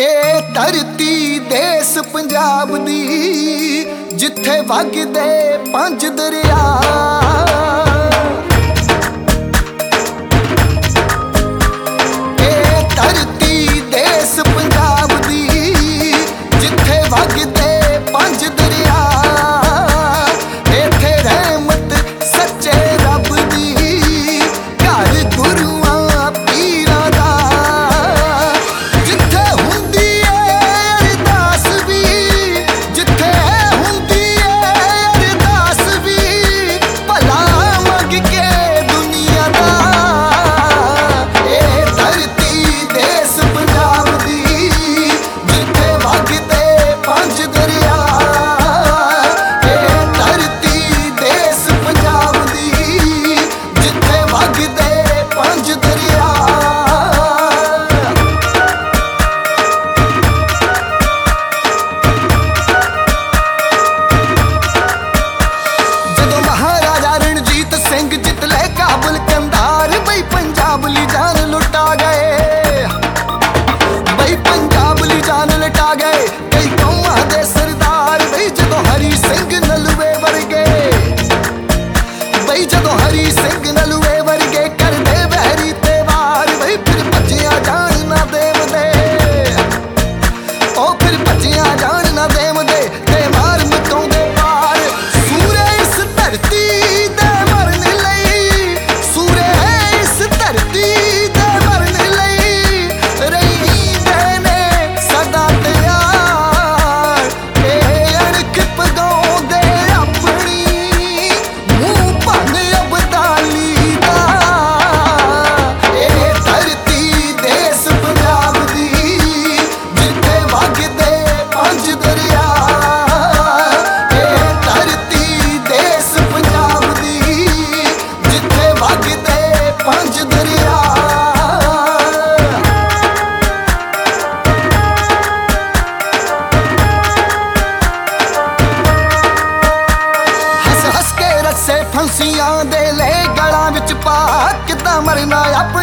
ਇਹ ਧਰਤੀ ਦੇਸ ਪੰਜਾਬ ਦੀ ਜਿੱਥੇ ਵਗਦੇ ਪੰਜ ਦਰਿਆ। ਇਹ ਧਰਤੀ ਦੇਸ ਪੰਜਾਬ ਦੀ ਜਿੱਥੇ ਵਗਦੇ ਪੰਜ ਦਰਿਆ। ਇੱਥੇ ਰਹਿਮਤ ਸੱਚੇ ਰੱਬ ਦੀ ਘਰ ਗੁਰੂਆਂ ਪੀਰਾਂ ਦਾ। ਜਿੱਥੇ ਹੁੰਦੀ ਏ ਅਰਦਾਸ ਵੀ, ਜਿੱਥੇ ਹੁੰਦੀ ਏ ਅਰਦਾਸ ਵੀ, ਭਲਾ ਮੰਗ ਕੇ ਦੁਨੀਆ ਦਾ। ਇਹ ਧਰਤੀ ਦੇਸ ਪੰਜਾਬ ਦੀ ਜਿੱਥੇ ਵਗਦੇ ਪੰਜ ਦਰਿਆ। ਇਹ ਧਰਤੀ ਦੇਸ ਪੰਜਾਬ ਦੀ ਜਿੱਥੇ ਵਗਦੇ ਪੰਜ ਦਰਿਆ। ਜਦੋਂ ਮਹਾਰਾਜਾ ਰਣਜੀਤ ਸਿੰਘ ਜਿੱਤ ਲੈ ਕਾਬਲ ਕੰਧਾਰ, ਬਈ ਪੰਜਾਬ ਲਈ ਜਾਨ ਲੁਟਾ ਗਏ। ਬਈ ਪੰਜਾਬ ਲਈ ਜਾਨ ਲੁਟਾ ਗਏ ਕਈ ਕੌਮਾਂ ਦੇ ਸਰਦਾਰ। ਬਈ ਜਦੋਂ ਹਰੀ ਸਿੰਘ ਨਲੂਏ ਵਰਗੇ, ਬਈ ਜਦੋਂ ਹਰੀ ਸਿੰਘ ਨਲੂਏ ਵਰਗੇ ਕਰਦੇ ਵਹਿਰੀ ਤੇ ਵਾਰ। ਬਈ ਫਿਰ ਭੱਜਿਆ ਜਾਣ ਨਾ ਦੇਵਦੇ, ਉਹ ਫਿਰ ਭੱਜਿਆ ਜਾਣ ਨਾ ਦੇਵਦੇ ਤੇ ਮਾਰ ਮਚਾਉਂਦੇ ਪਾਰ। ਸੂਰੇ ਇਸ ਧਰਤੀ ਦੇ ਮਰਨ ਲਈ, ਸੂਰੇ ਇਸ ਧਰਤੀ ਦੇ ਮਰਨ ਲਈ ਰਹਿੰਦੇ ਨੇ ਸਦਾ ਤਿਆਰ। ਇਹ ਅਣਖ ਪਗਾਉਂਦੇ ਆਪਣੀ ਮੂੰਹ ਭੰਨ ਅਬਦਾਲੀ ਦਾ। ਇਹ ਧਰਤੀ ਦੇਸ ਪੰਜਾਬ ਦੀ ਜਿੱਥੇ ਵਗਦੇ ਪੰਜ ਦਰਿਆ। ਇਹ ਧਰਤੀ ਦੇਸ ਪੰਜਾਬ ਦੀ ਜਿੱਥੇ ਵਗਦੇ ਪੰਜ ਦਰਿਆ। ਹੱਸ ਹੱਸ ਕੇ ਰੱਸੇ ਫਾਂਸੀਆਂ ਦੇ ਲੈ ਗਲਾਂ ਵਿੱਚ ਪਾ, ਕਿੱਦਾਂ ਮਰਨਾ ਆਪਣੀ